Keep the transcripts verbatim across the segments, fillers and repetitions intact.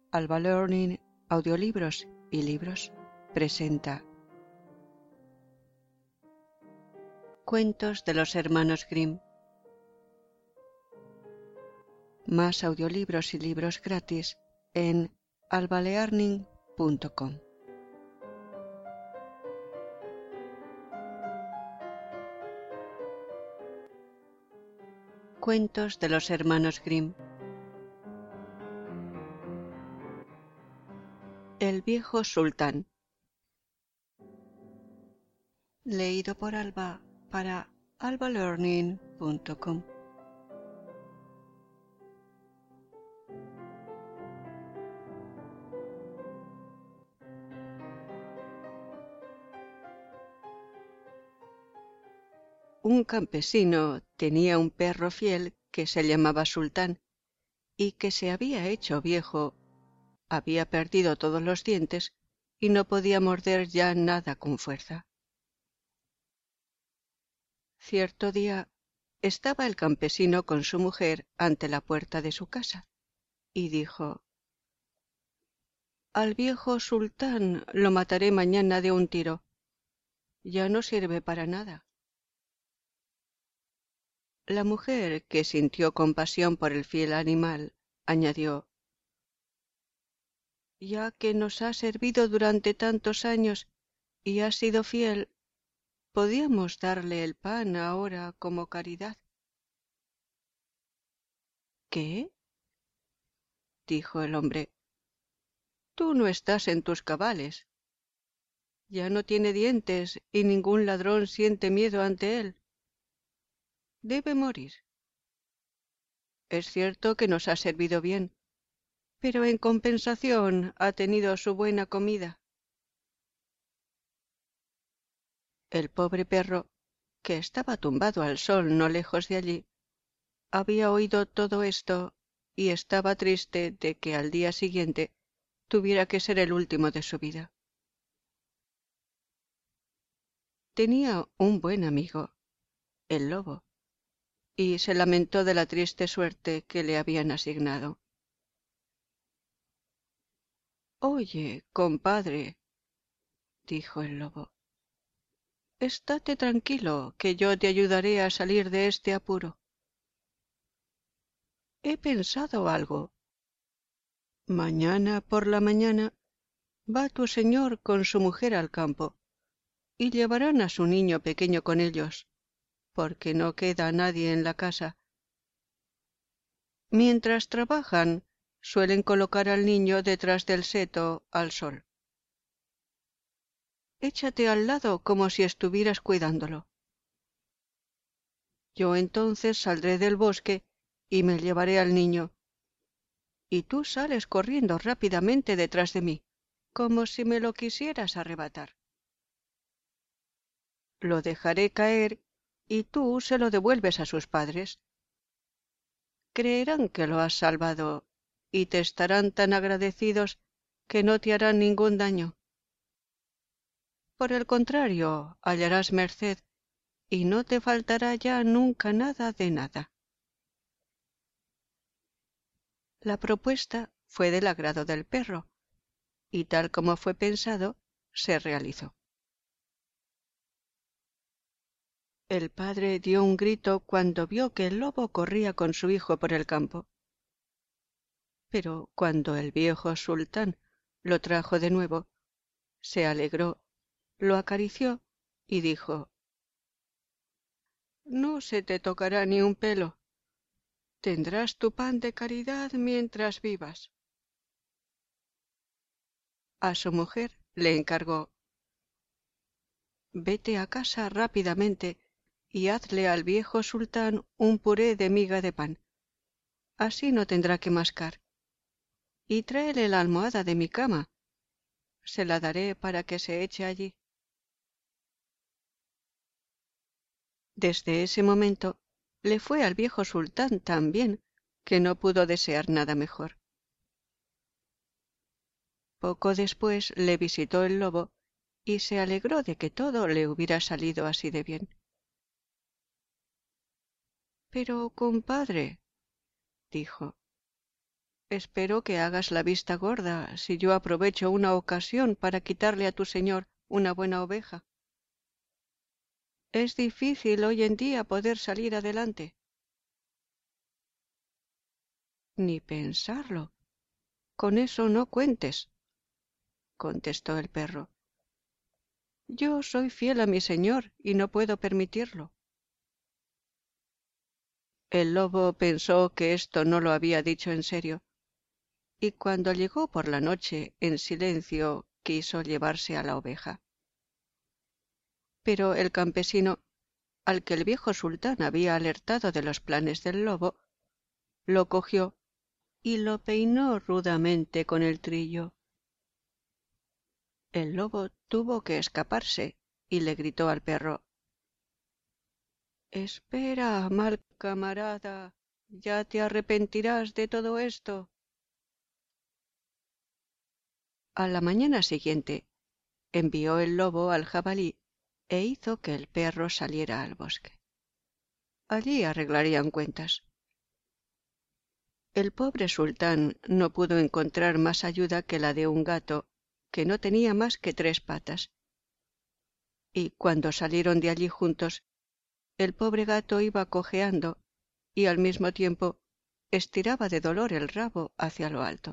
Alba Learning, audiolibros y libros, presenta Cuentos de los hermanos Grimm. Más audiolibros y libros gratis en alba learning punto com. Cuentos de los hermanos Grimm. El viejo sultán. Leído por Alba para alba learning punto com. Un campesino tenía un perro fiel que se llamaba Sultán y que se había hecho viejo, había perdido todos los dientes y no podía morder ya nada con fuerza. Cierto día estaba el campesino con su mujer ante la puerta de su casa y dijo: «Al viejo Sultán lo mataré mañana de un tiro. Ya no sirve para nada». La mujer, que sintió compasión por el fiel animal, añadió: «Ya que nos ha servido durante tantos años y ha sido fiel, podíamos darle el pan ahora como caridad». «¿Qué?», dijo el hombre. «Tú no estás en tus cabales. Ya no tiene dientes y ningún ladrón siente miedo ante él. Debe morir. Es cierto que nos ha servido bien, pero en compensación ha tenido su buena comida». El pobre perro, que estaba tumbado al sol no lejos de allí, había oído todo esto y estaba triste de que al día siguiente tuviera que ser el último de su vida. Tenía un buen amigo, el lobo, y se lamentó de la triste suerte que le habían asignado. «Oye, compadre», dijo el lobo, «estate tranquilo, que yo te ayudaré a salir de este apuro. He pensado algo. Mañana por la mañana va tu señor con su mujer al campo y llevarán a su niño pequeño con ellos, porque no queda nadie en la casa. Mientras trabajan, suelen colocar al niño detrás del seto al sol. Échate al lado como si estuvieras cuidándolo. Yo entonces saldré del bosque y me llevaré al niño, y tú sales corriendo rápidamente detrás de mí, como si me lo quisieras arrebatar. Lo dejaré caer y tú se lo devuelves a sus padres. Creerán que lo has salvado y te estarán tan agradecidos que no te harán ningún daño. Por el contrario, hallarás merced y no te faltará ya nunca nada de nada». La propuesta fue del agrado del perro, y tal como fue pensado, se realizó. El padre dio un grito cuando vio que el lobo corría con su hijo por el campo. Pero cuando el viejo sultán lo trajo de nuevo, se alegró, lo acarició y dijo: «No se te tocará ni un pelo. Tendrás tu pan de caridad mientras vivas». A su mujer le encargó: «Vete a casa rápidamente y hazle al viejo sultán un puré de miga de pan. Así no tendrá que mascar. Y tráele la almohada de mi cama. Se la daré para que se eche allí». Desde ese momento le fue al viejo sultán tan bien que no pudo desear nada mejor. Poco después le visitó el lobo y se alegró de que todo le hubiera salido así de bien. «Pero, compadre», dijo, espero que hagas la vista gorda si yo aprovecho una ocasión para quitarle a tu señor una buena oveja. Es difícil hoy en día poder salir adelante. Ni pensarlo. Con eso no cuentes, contestó el perro. Yo soy fiel a mi señor y no puedo permitirlo. El lobo pensó que esto no lo había dicho en serio, y cuando llegó por la noche en silencio quiso llevarse a la oveja. Pero el campesino, al que el viejo sultán había alertado de los planes del lobo, lo cogió y lo peinó rudamente con el trillo. El lobo tuvo que escaparse y le gritó al perro: «Espera, mal camarada, ya te arrepentirás de todo esto». A la mañana siguiente envió el lobo al jabalí e hizo que el perro saliera al bosque. Allí arreglarían cuentas. El pobre sultán no pudo encontrar más ayuda que la de un gato que no tenía más que tres patas. Y cuando salieron de allí juntos, el pobre gato iba cojeando y al mismo tiempo estiraba de dolor el rabo hacia lo alto.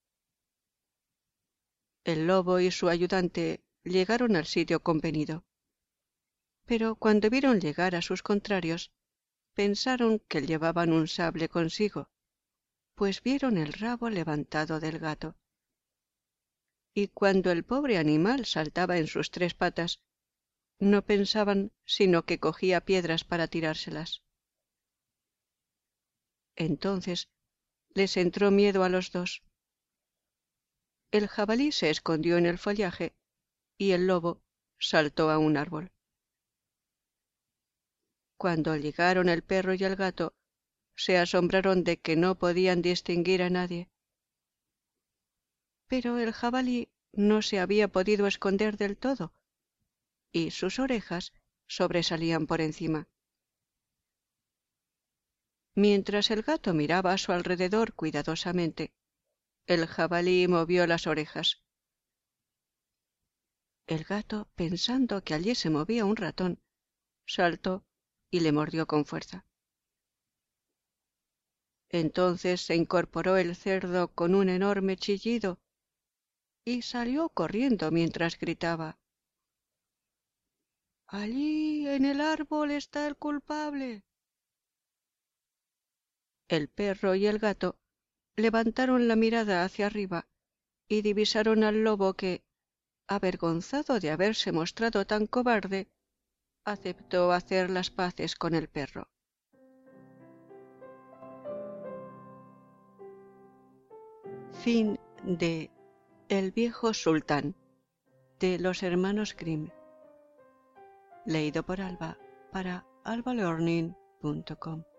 El lobo y su ayudante llegaron al sitio convenido, pero cuando vieron llegar a sus contrarios, pensaron que llevaban un sable consigo, pues vieron el rabo levantado del gato. Y cuando el pobre animal saltaba en sus tres patas, no pensaban sino que cogía piedras para tirárselas. Entonces les entró miedo a los dos. El jabalí se escondió en el follaje y el lobo saltó a un árbol. Cuando llegaron el perro y el gato, se asombraron de que no podían distinguir a nadie. Pero el jabalí no se había podido esconder del todo, y sus orejas sobresalían por encima. Mientras el gato miraba a su alrededor cuidadosamente, el jabalí movió las orejas. El gato, pensando que allí se movía un ratón, saltó y le mordió con fuerza. Entonces se incorporó el cerdo con un enorme chillido y salió corriendo mientras gritaba: «Allí en el árbol está el culpable». El perro y el gato levantaron la mirada hacia arriba y divisaron al lobo que, avergonzado de haberse mostrado tan cobarde, aceptó hacer las paces con el perro. Fin de El viejo sultán, de los hermanos Grimm. Leído por Alba para alba learning punto com.